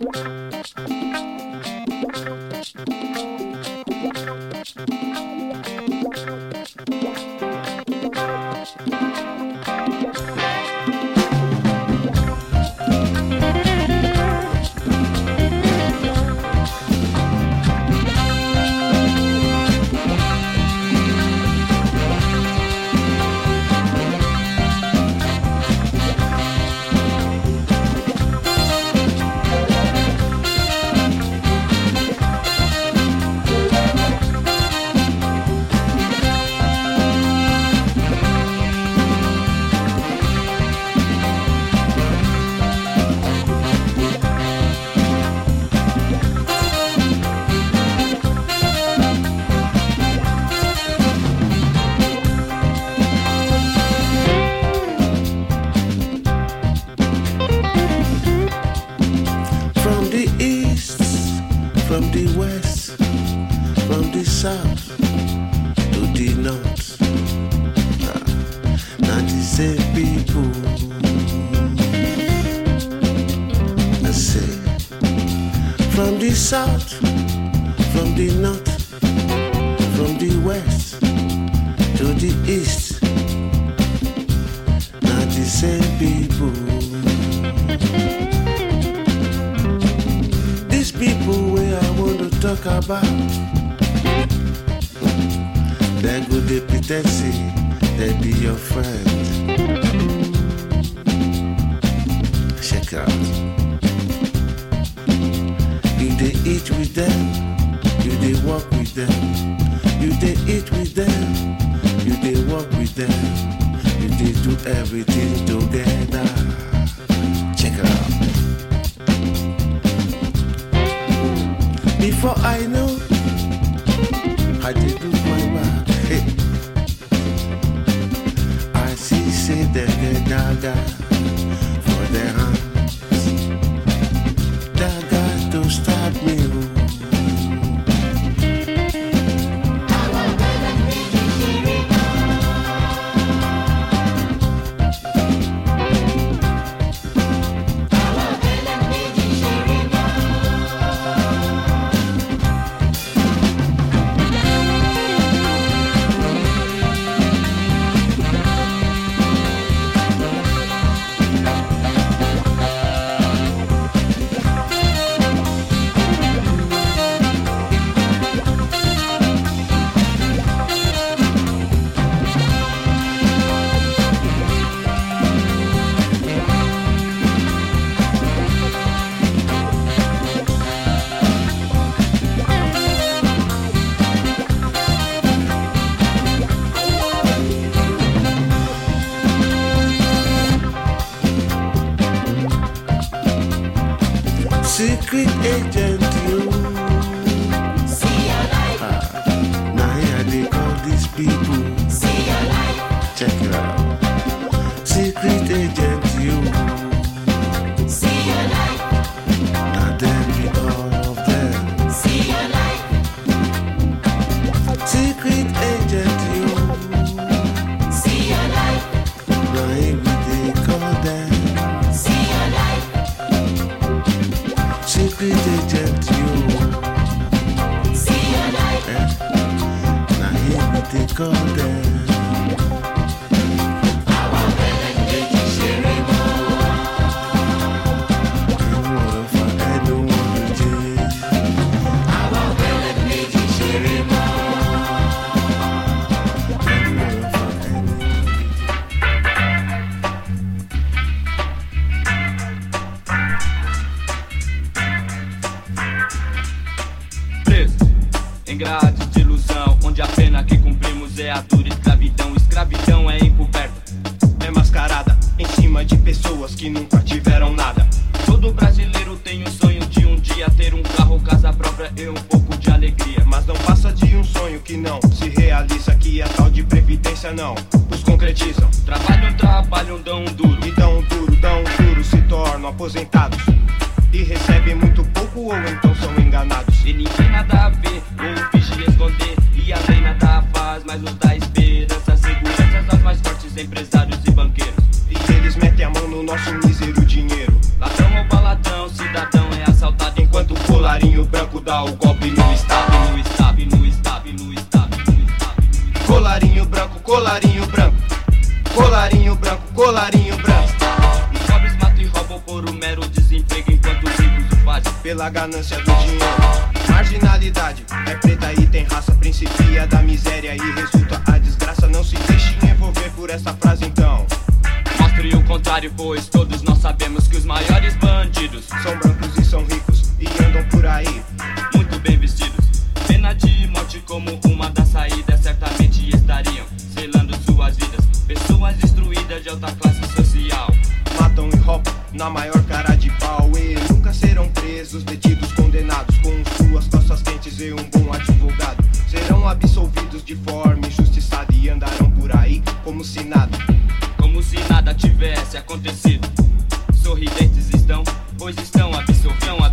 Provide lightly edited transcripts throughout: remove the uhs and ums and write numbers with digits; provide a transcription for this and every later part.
South, from the north, from the west to the east, not the same people. These people where I want to talk about, they go they pretend say they be your friend. Check out. You they eat with them, you they walk with them. You they eat with them, you they walk with them. You they do everything together. Check it out. Before I know, I did do my work. Hey. I see say they get dagger for their hands. Dagger to stop me. Secret agent, you see your life. Now here they call these people. See your life. Check it out. Secret agent, you see your life. Now them be all of them. See your life. Secret agent, you see your life. now here they call them. See your life. Secret agent, you see your life. now here they call them. Em grades de ilusão, onde a pena que cumprimos é a dura escravidão. Escravidão é encoberta, é mascarada em cima de pessoas que nunca tiveram nada. Todo brasileiro tem o sonho de um dia ter um carro, casa própria e um pouco de alegria. Mas não passa de um sonho que não se realiza, que a tal de previdência não os concretizam. Trabalham, dão duro. E dão duro, se tornam aposentados. E recebem muito pouco ou então são enganados. E ninguém nada a ver, ou vigia esconder. E a lei nada faz, mas nos dá esperança. Seguranças aos mais fortes empresários e banqueiros. E eles metem a mão no nosso mísero dinheiro. Ladrão ou baladão, cidadão é assaltado. dar o golpe no estado. No estado, no estado, no estado, no estado. Colarinho branco, colarinho branco. Colarinho branco, colarinho branco. Os pobres matam e roubam por um mero desemprego, enquanto os ricos o fazem pela ganância do dinheiro. Marginalidade é preta e tem raça, principia da miséria e resulta a desgraça. Não se deixe envolver por essa frase então. Mostre o contrário, pois todos nós sabemos que os maiores bandidos são brancos e são ricos e andam por aí muito bem vestidos. Pena de morte como uma das saídas, certamente estariam selando suas vidas. Pessoas destruídas de alta classe social matam e roubam na maior cara de pau e nunca serão presos, detidos, condenados. Com suas costas quentes e um bom advogado serão absolvidos de forma injustiçada e andarão por aí como se nada tivesse acontecido. Sorridentes estão, pois estão absolviam.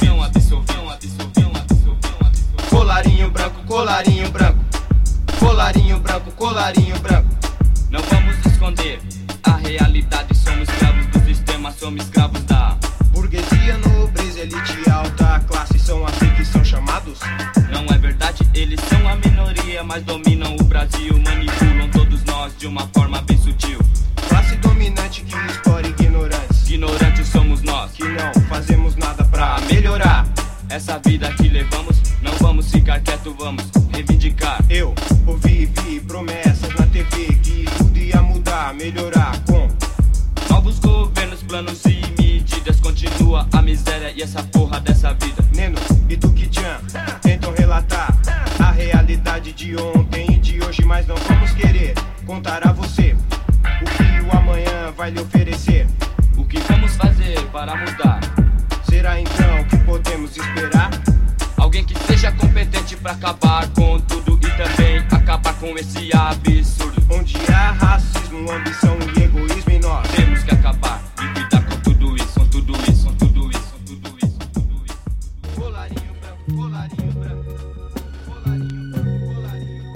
Colarinho branco, colarinho branco. Colarinho branco, colarinho branco. Não vamos esconder a realidade, somos escravos do sistema, somos escravos da burguesia, nobreza, elite, alta classe. São assim que são chamados? Não é verdade, eles são a minoria, mas dominam o Brasil. Manipulam todos nós de uma forma bem sutil. Classe dominante que explora ignorantes. Ignorantes somos nós, que não fazemos nada pra melhorar essa vida que levamos. Não vamos ficar quieto, vamos reivindicar. Eu ouvi promessas na TV que tudo ia mudar, melhorar com novos governos, planos e medidas. Continua a miséria e essa porra dessa vida. Neno e Tuki-chan tentam relatar a realidade de ontem e de hoje, mas não vamos querer contar a você o que o amanhã vai lhe oferecer. O que vamos fazer para mudar? Será então que podemos esperar? Alguém que seja competente para acabar com tudo e também acabar com esse absurdo. Onde há racismo, ambição e egoísmo em nós temos que acabar e cuidar com tudo isso, com tudo isso, com tudo isso, com tudo isso, com tudo isso. Colarinho branco, colarinho branco. Colarinho branco, colarinho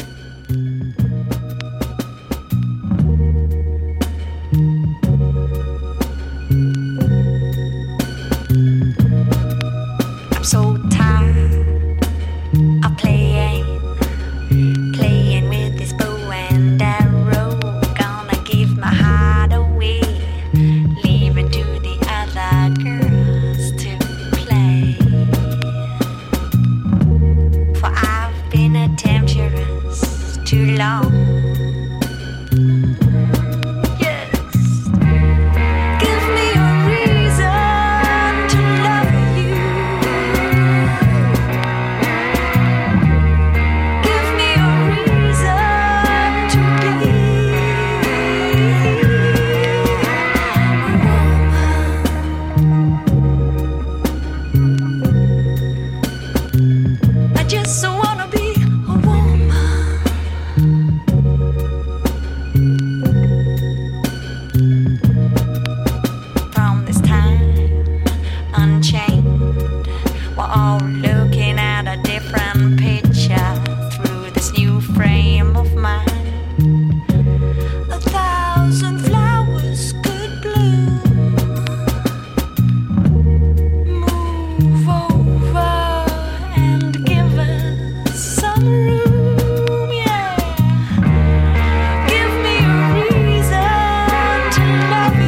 branco. I'm so tired of playing with this bow and arrow. Gonna give my heart away, leave it to the other girls to play. For I've been a temptress too long.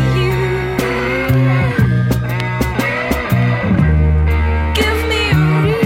Give me a reason.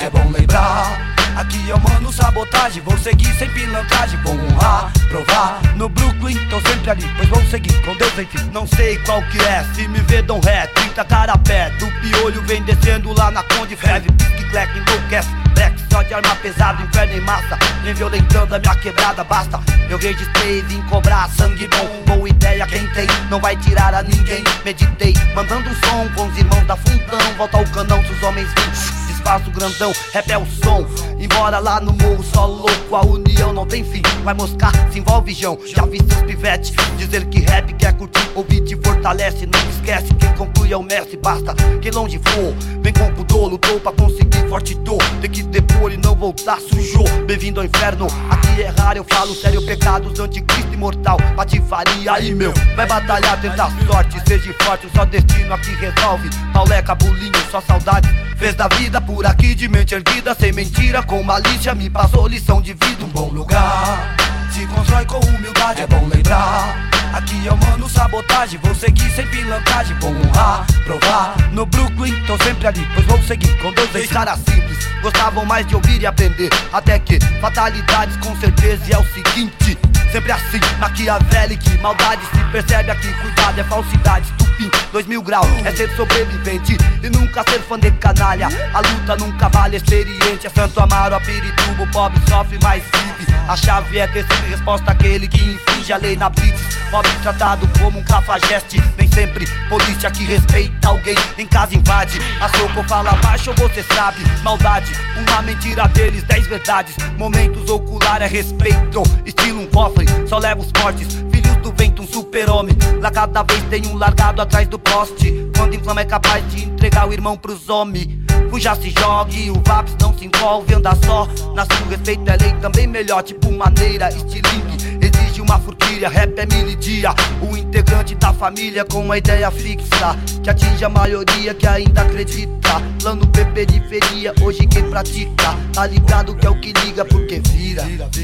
é bom lembrar. Aqui é o mano sabotagem, vou seguir sem pilantragem, vou honrar, provar. No Brooklyn tô sempre ali, pois vou seguir com Deus enfim. Não sei qual que é, se me vê dão ré, 30 cara a pé. Do piolho vem descendo lá na Conde Feve, pique, cleque, enlouquece. Black só de arma pesada, inferno em massa, vem violentando a minha quebrada, basta. Eu registrei, vim cobrar sangue bom. Boa ideia quem tem, não vai tirar a ninguém. Meditei, mandando som com os irmãos da Fundão. Volta ao canão se os homens vêm, desfaço grandão, rap é o som. Embora lá no morro só louco, a união não tem fim. Vai moscar, se envolve João, já vi seus pivete dizer que rap quer curtir, ouvir te fortalece. Não esquece, quem conclui é o mestre, basta quem longe for. Vem com pudor, lutou pra conseguir forte dor. Tem que depor e não voltar, sujou. Bem-vindo ao inferno, aqui é raro, eu falo sério. Pecados do anticristo imortal, patifaria aí meu. Vai batalhar, tentar sorte, seja forte, só destino aqui resolve. Pauleca, bulinho, só saudade fez da vida por aqui de mente erguida, sem mentira, com malícia, me passou lição de vida. Um bom lugar se constrói com humildade, é bom lembrar. Aqui é o mano sabotagem, vou seguir sem pilantragem, vou honrar, provar. No Brooklyn tô sempre ali, pois vou seguir com Deus. Dois caras simples, gostavam mais de ouvir e aprender, até que fatalidades com certeza. E é o seguinte, sempre assim, maquiavélico, maldade se percebe aqui. Cuidado, é falsidade, estupim, 2000 graus, é ser sobrevivente e nunca ser fã de canalha. A luta nunca vale experiente, é Santo Amaro, a Pirituba, o pobre sofre, mas vive. A chave é ter sempre resposta àquele que infringe a lei na blitz. Pobre tratado como um cafajeste, nem sempre polícia que respeita alguém. Em casa invade, a soco fala baixo, você sabe. Maldade, uma mentira deles, 10 verdades. Momentos ocular é respeito, estilo um cofre, só leva os fortes. Filhos do vento, um super-homem, lá cada vez tem um largado atrás do poste. Quando inflama é capaz de entregar o irmão pros homens. Fuja, se jogue, o Vaps não se envolve, anda só. Na sua respeito é lei também melhor, tipo maneira, estilingue. Exige uma furquilha, rap é mil e dia. O integrante da família com uma ideia fixa, que atinge a maioria que ainda acredita. Plano P, periferia, hoje quem pratica tá ligado que é o que liga, porque vira.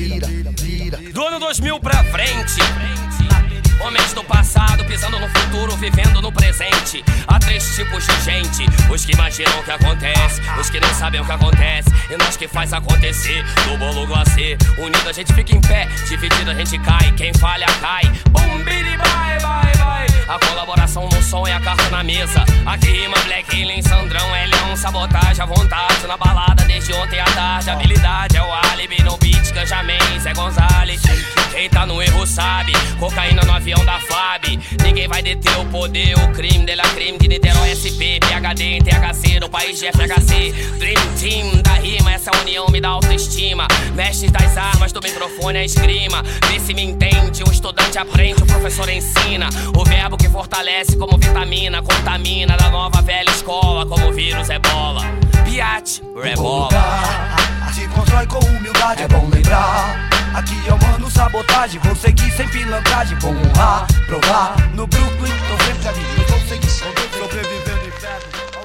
Do ano 2000 pra frente, homens do passado pisando no futuro, vivendo no presente. Há três tipos de gente: os que imaginam o que acontece, os que não sabem o que acontece, e nós que faz acontecer. Do bolo glacê, unido a gente fica em pé, dividido a gente cai. Quem falha cai, bum, bidi, vai, vai, vai. A colaboração no som é a carta na mesa. Aqui rima Black Alien, Sandrão, Elião, sabotagem à vontade. Na balada desde ontem à tarde, habilidade é o álibi. No beat, Canjamém, Zé Gonzalez. Quem tá no erro sabe, cocaína no avião da FAB. Ninguém vai deter o poder, o crime dela crime de Niterói SP, PHD em THC, no país de FHC. Dream Team da rima, essa união me dá autoestima. Mestres das armas, do microfone a esgrima. Vê se me entende, um estudante aprende, o professor ensina. O verbo que fortalece como vitamina, contamina da nova velha escola, como vírus ebola. Piate, rebola. Se constrói com humildade, é bom lembrar. Aqui é o mano sabotagem, vou seguir sem pilantragem, vou honrar, provar. No Brooklyn tô sempre ali, eu vou seguir sobrevivendo inferno.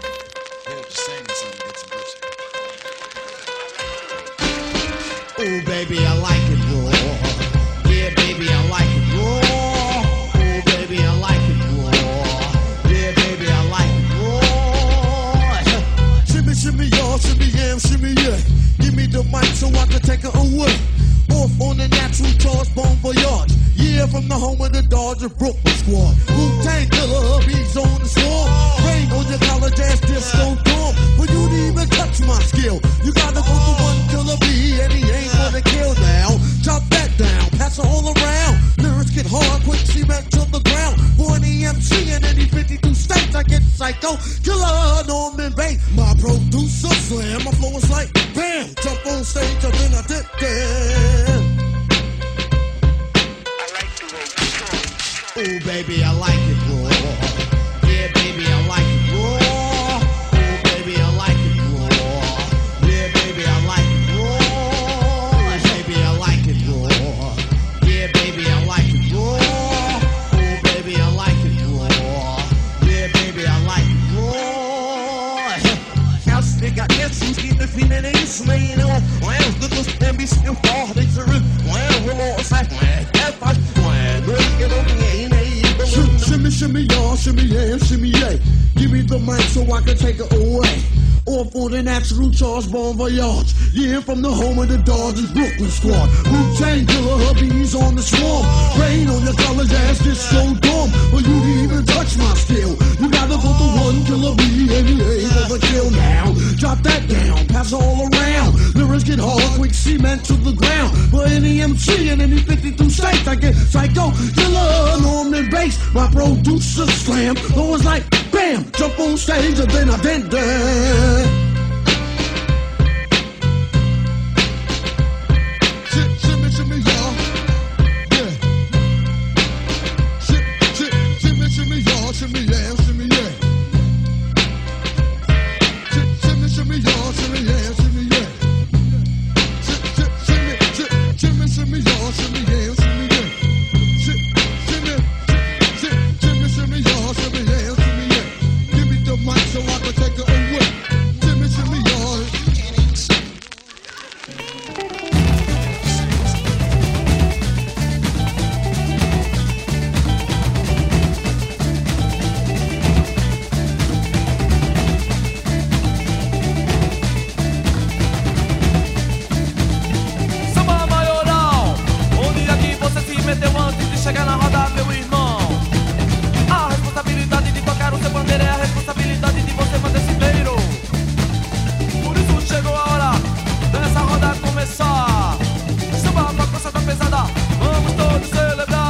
Oh baby, I like it raw. Yeah baby, I like it raw. Oh baby, I like it raw. Yeah baby, I like it raw. Shimmy, shimmy, y'all, shimmy, yam, shimmy, yeah. Give me the mic so I can take it away. Off on the natural charge, bon voyage. Yeah, from the home of the Dodger Brooklyn squad. Wu-Tang Killer, beats on the swarm. Rain on your college ass disco dorm. For you to even touch my skill, you gotta go to one killer B, and he ain't gonna kill now. Chop that down, pass it all around. Lyrics get hard, quick, see back to the ground. For an EMC in any 52 states, I get psycho. Killer, Norman Bates, my producer slam. My flow is like bam, jump on stage, and then I did that. Oh baby, I like it raw. Yeah baby, I like it raw. Oh baby, I like it raw. Yeah baby, I like it raw. Baby, I like it raw. Yeah baby, I like it raw. Oh baby, I like it raw. Yeah baby, I like it raw. House nigga, yes, who's getting feeling isso, man? Well, the most ambitious for the truth. Well, we're all side. Shimmy, shimmy, y'all, shimmy, yeah, shimmy, yeah. Give me the mic so I can take it away. Or for the natural charge, bon voyage. Yeah, from the home of the Dodgers Brooklyn squad. Wu-Tang Killer, hubbies on the swarm. Rain on your college ass, disco dorm. For you to even touch my skill, you gotta vote the one killer B and he ain't for the kill now. Drop that down, pass all around. Lyrics get hard, quick cement to the ground. For any MC and any 52 states, I get psycho killer, Norman Bass. My producer slam, though it's like bam, jump on stage and then I did that. Shimmy, shimmy, y'all. Yeah. Shimmy, shimmy, y'all. Shimmy, yeah, shimmy, yeah. Shimmy, shimmy, y'all. Shimmy, yeah, shimmy, yeah. Shimmy, shimmy, y'all. Shimmy, yeah, shimmy, yeah. Shimmy, shimmy, y'all. Shimmy, yeah, shimmy, yeah. Give me the mic so I can take it away. Shimmy, shimmy, y'all. Samba maioral, onde aqui você se meteu antes de chegar na roda, meu irmão. A responsabilidade de tocar o seu bandeira é a responsabilidade de você manter esse inteiro. Por isso chegou a hora dessa roda começar. Samba pra coça da pesada, vamos todos celebrar.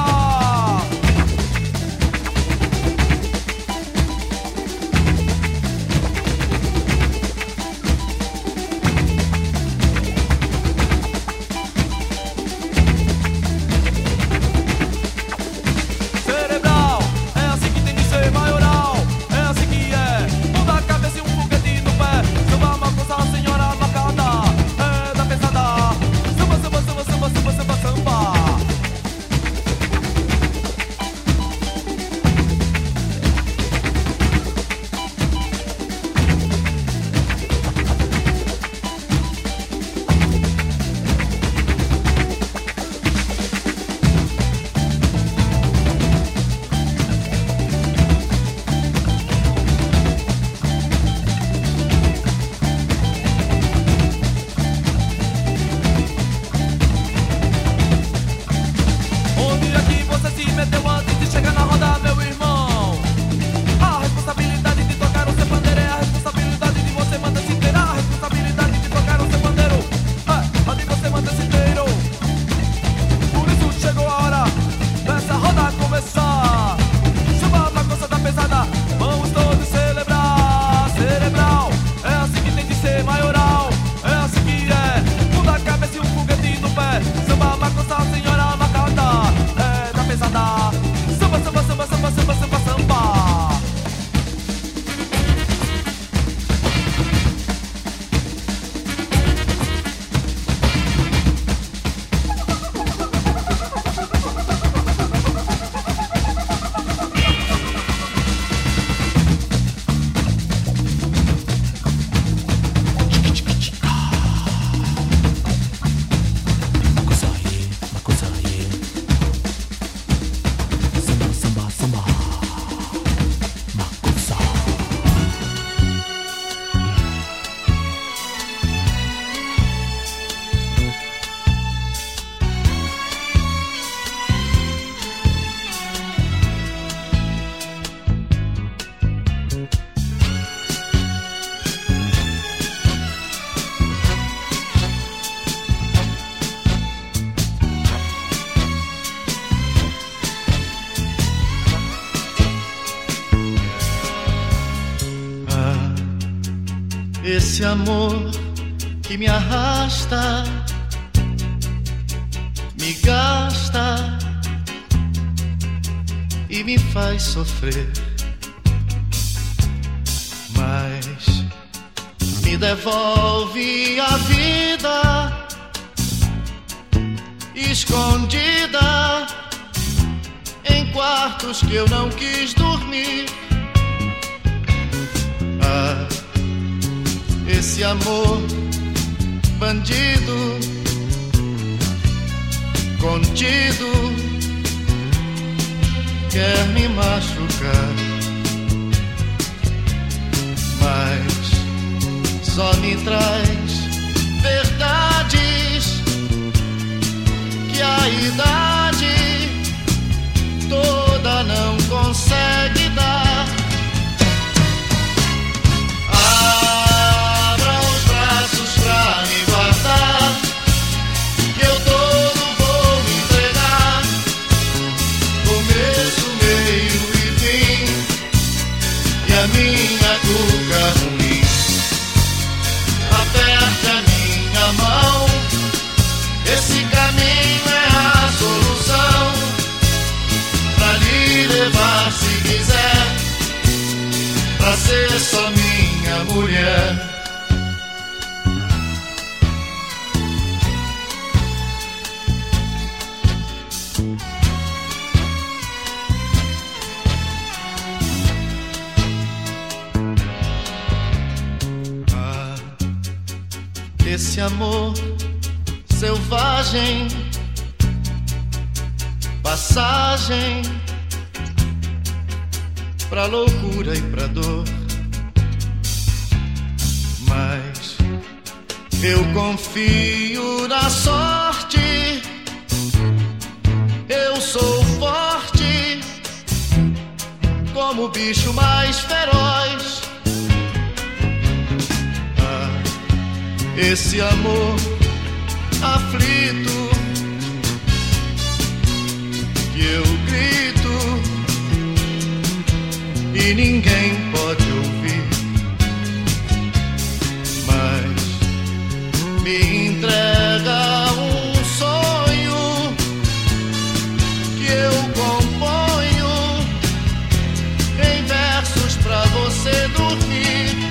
Cerebral, é assim que tem que ser, maioral, é assim que é. Muda a cabeça e um foguete no pé. Samba uma coisa, a senhora marcada, é da pesada. Samba, samba, samba, samba, samba, samba, samba. Onde aqui você se meteu antes de chegar na roda, meu irmão? A responsabilidade de tocar o seu pandeiro é a responsabilidade de você manter se inteiro. A responsabilidade de tocar o seu pandeiro é a de você manter se inteiro. Por isso chegou a hora dessa roda começar. Samba pra coça da pesada, vamos todos celebrar. Cerebral, é assim que tem que ser, maioral, é assim que é. Muda a cabeça e um foguete no pé. Samba pra coça, a senhora marcada, é da pesada. Samba, samba, samba, samba, samba, samba, samba. Esse amor que me arrasta, me gasta e me faz sofrer, mas me devolve a vida escondida em quartos que eu não quis dormir. Ah, esse amor bandido, contido, quer me machucar, mas só me traz verdades que a idade toda não consegue dar. Abra os braços pra me guardar, que eu todo vou me entregar, começo, meio e fim, e a minha cuca ruim. Aperte a minha mão, esse caminho é a solução, pra lhe levar se quiser, pra ser só minha mulher. Esse amor selvagem, passagem pra loucura e pra dor. Mas eu confio na sorte, eu sou forte como o bicho mais feroz. Esse amor aflito que eu grito e ninguém pode ouvir, mas me entrega um sonho que eu componho em versos pra você dormir.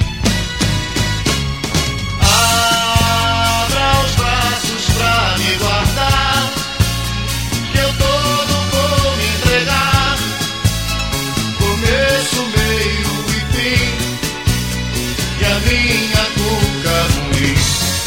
Pra me guardar, que eu todo vou me entregar, começo, meio e fim, e a minha cuca ruim.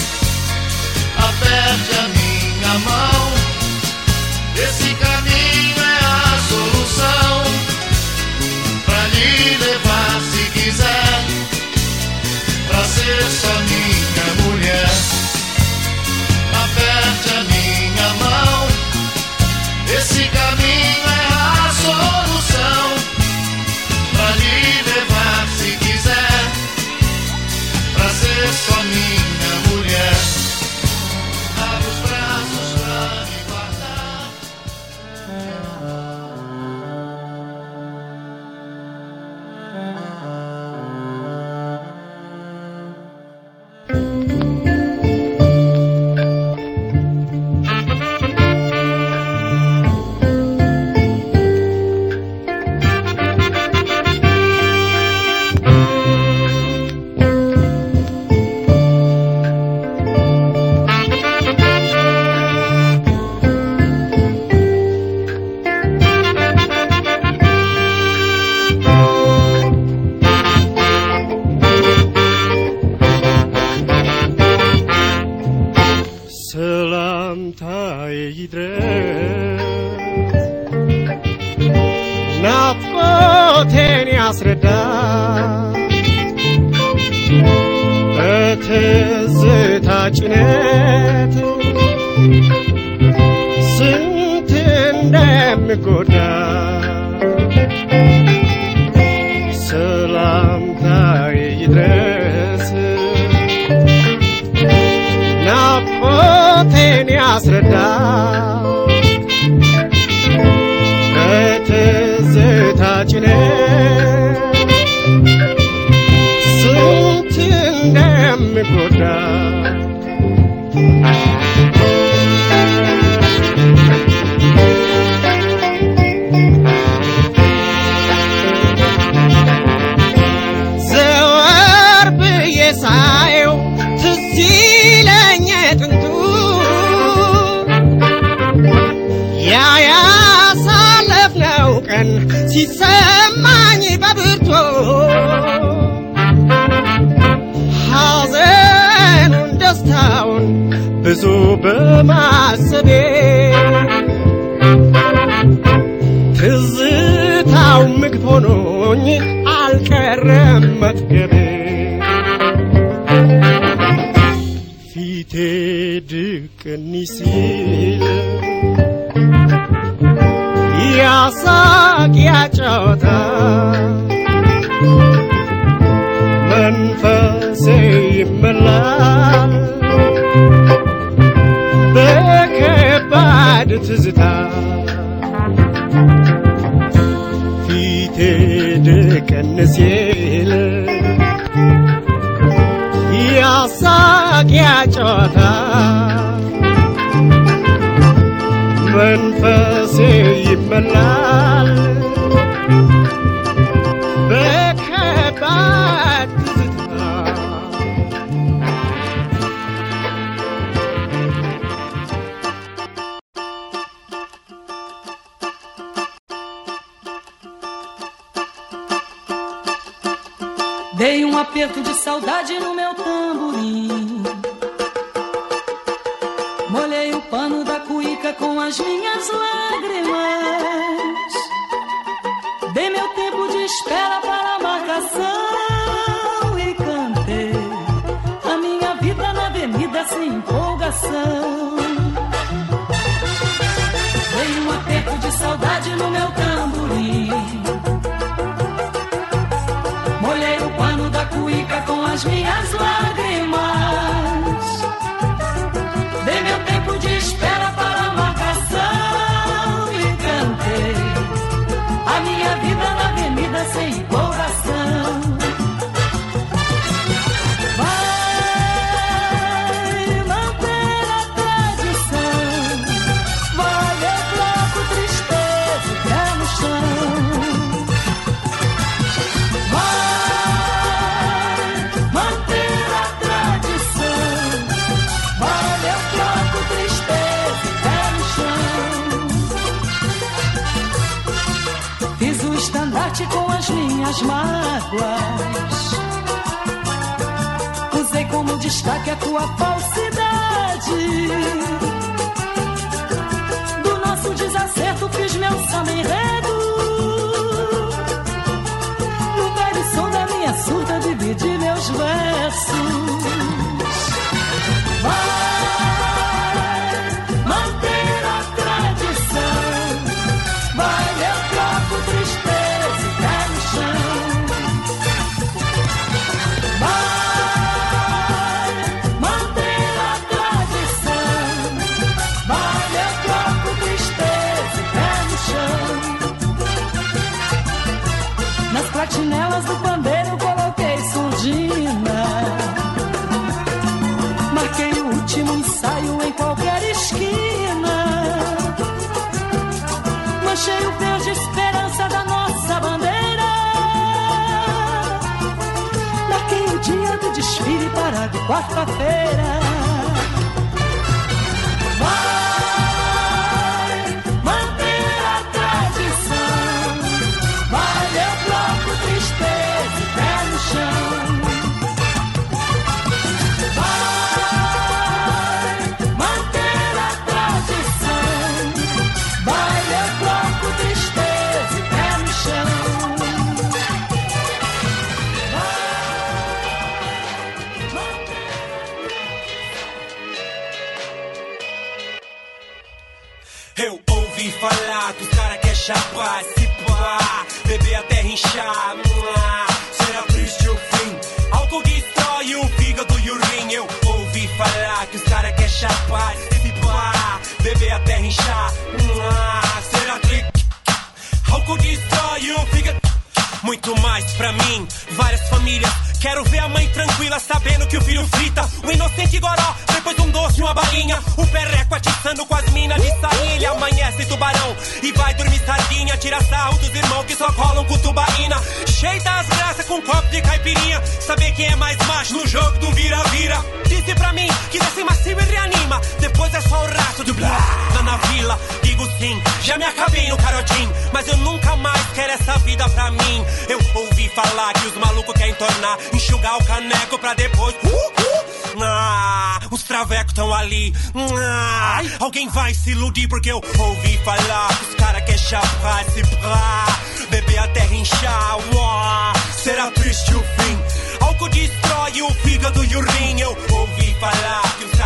Aperte a minha mão, esse caminho é a solução, pra lhe levar se quiser, pra ser só minha mulher. Aperte a minha mão, esse caminho é a solução, pra lhe levar se quiser, pra ser só minha mulher. Abra os braços pra me guardar. ናፍቆቴን ያስረዳ በትዝታ ጭነት ስንት እንደምጎዳ ሰላምታዬ ይድረስ ናፍቆቴን ያስረዳ በትዝታ ጭነት ስንት እንደምጎዳ ዘወር ብዬ ሳየው ትዝ ይለኝ ጥንቱ ያ ያሳለፍነው ቀን ሲሰማኝ በብርቱ ሐዘኑን ደስታውን ብዙ በማሰቤ ትዝታው ምግብ ሆኖኝ አልቀረም መጥገቤ ፊቴ ድቅን ሲል ያሳቅ ያጫወታ መንፈሴ ይመላል በከባድ ትዝታ ፊቴ ድቅን ሲል ያሳቅ ያጫወታ መንፈሴ ይመላል በከባድ ትዝታ Dei aperto de saudade no meu tamborim. Molhei o pano da cuíca com as minhas lágrimas. Dei meu tempo de espera para a marcação e cantei a minha vida na avenida sem empolgação. Dei aperto de saudade no meu tamborim. Molhei o pano da cuíca com as minhas lágrimas. Dei meu tempo de espera para a marcação e cantei a minha vida na avenida sem empolgação. Vai manter a tradição, vai eu troco tristeza e pé no chão. Com as minhas mágoas, usei como destaque a tua falsidade. Do nosso desacerto fiz meu samba enredo. No velho som da minha surda dividi meus versos. Vai manter a tradição, vai eu troco tristeza. Platinelas do pandeiro coloquei surdina. Marquei o último ensaio em qualquer esquina. Manchei o verde esperança da nossa bandeira. Marquei o dia do desfile para de quarta-feira. Eu ouvi falar que os cara quer chapar, se pá, beber até rinchar. Será triste o fim, álcool destrói o fígado e o rim. Eu ouvi falar que os cara quer chapar, se pá, beber até rinchar. Será triste, álcool destrói o fígado. Muito mais pra mim, várias famílias. Quero ver a mãe tranquila sabendo que o filho frita o inocente goró, depois um doce e uma balinha. O perreco atiçando com as minas de saília. Amanhece tubarão e vai dormir sardinha. Tira sarro dos irmãos que só colam com tubaína. Cheia das graças com um copo de caipirinha. Saber quem é mais macho no jogo do vira-vira. Disse pra mim que desce macio e reanima. Depois é só o rastro do blá. Lá na vila, digo sim, já me acabei no carotim. Mas eu nunca mais quero essa vida pra mim. Eu ouvi falar que os malucos querem tornar, enxugar o caneco pra depois os travecos tão ali. Alguém vai se iludir porque eu ouvi falar que os cara quer chapar, se pá, beber até rinchar. Será triste o fim, álcool destrói o fígado e o rim. Eu ouvi falar que os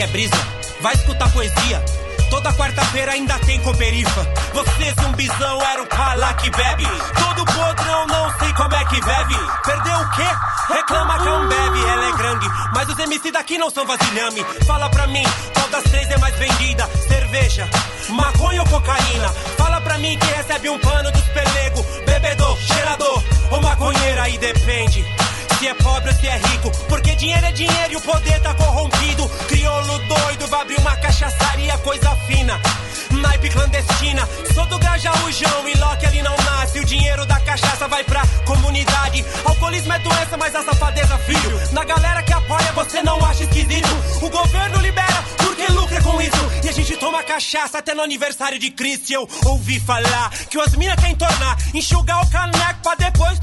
quer brisa? Vai escutar poesia. Toda quarta-feira ainda tem Cooperifa. Você, zumbizão, era o cala que bebe. Todo podrão, não sei como é que bebe. Perdeu o quê? Reclama que é um bebe. Ela é grande, mas os MC daqui não são vasilhame. Fala pra mim, qual das três é mais vendida? Cerveja, maconha ou cocaína? Fala pra mim quem recebe um pano dos pelego. Bebedor, cheirador ou maconheiro, aí depende se é pobre ou se é rico, porque dinheiro é dinheiro e o poder tá corrompido. Crioulo doido vai abrir uma cachaçaria, coisa fina, naipe clandestina. Sou do Grajaújão e Loki ali não nasce. O dinheiro da cachaça vai pra comunidade. Alcoolismo é doença, mas a safadeza, filho. Na galera que apoia você não acha esquisito. O governo libera porque lucra com isso. E a gente toma cachaça até no aniversário de Cristo. E eu ouvi falar que as minas querem tornar, enxugar o caneco pra depois...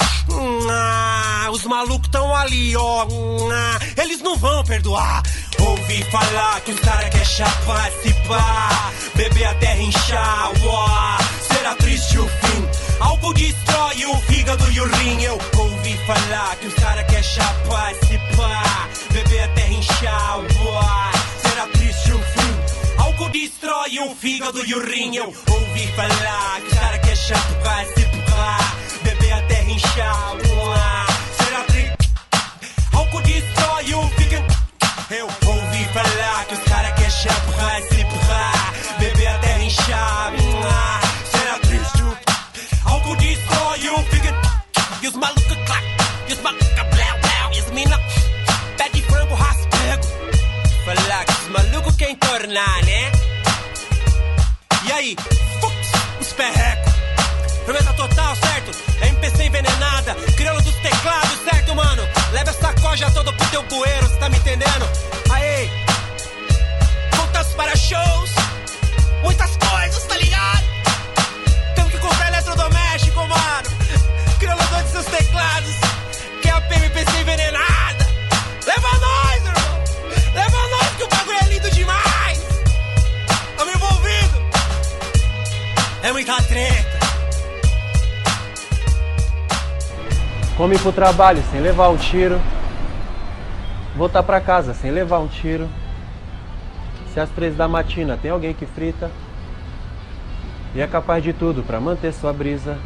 os malucos tão ali, ó. Eles não vão perdoar. Ouvi falar que os caras querem chapar, se pá, beber até inchar, ó. Será triste o fim. Álcool destrói o fígado e o rim. Eu ouvi falar que os caras querem chapar, se pá, beber até inchar, ó. Será triste o fim. Álcool destrói o fígado e o rim. Eu ouvi falar que os caras querem chapar, se pá, beber até inchar, ó. Será triste. Álcool destrói o fígado. Eu ouvi falar que os caras querem chapar, se pá, beber até inchar, ó. Será triste. Álcool destrói o fígado. E os malucos clac, e os malucos bléu, bléu. E as mina pede frango raspego. Falar que os malucos querem tornar, né? E aí, os perrecos. Firmeza total, certo? MPC envenenada, crioulo dos teclados, certo, mano? Leva essa coja toda pro teu bueiro, cê tá me entendendo? Aê! Contas para shows, muitas coisas, tá ligado? Temos que comprar eletrodoméstico, mano. Crioulo dos seus teclados, que é a PMPC envenenada. Leva nós, irmão! Leva nós que o bagulho é lindo demais! Tamo envolvido! É muita treta! Come pro trabalho sem levar um tiro, voltar pra casa sem levar um tiro. Se às 3 da matina tem alguém que frita, e é capaz de tudo pra manter sua brisa.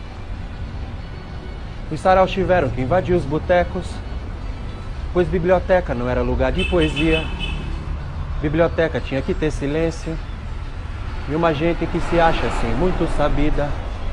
Os saraus tiveram que invadir os botecos, pois biblioteca não era lugar de poesia. Biblioteca tinha que ter silêncio, e uma gente que se acha assim muito sabida.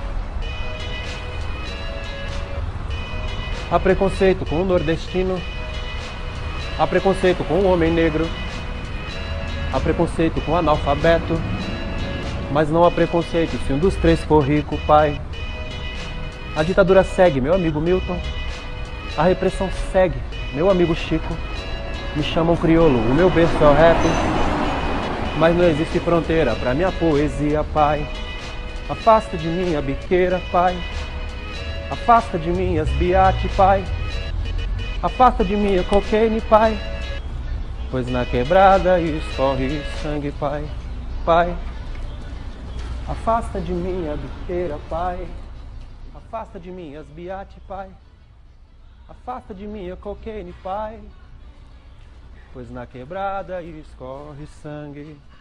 Há preconceito com o nordestino, há preconceito com o homem negro, há preconceito com o analfabeto, mas não há preconceito se um dos 3 for rico, pai. A ditadura segue, meu amigo Milton, a repressão segue, meu amigo Chico. Me chamam crioulo, o meu berço é o rap, mas não existe fronteira pra minha poesia, pai. Afasta de mim a biqueira, pai. Afasta de mim as biate, pai. Afasta de mim a cocaine, pai. Pois na quebrada escorre sangue, pai. Pai. Afasta de mim a biqueira, pai. Afasta de mim as biate, pai. Afasta de mim a cocaine, pai. Pois na quebrada escorre sangue.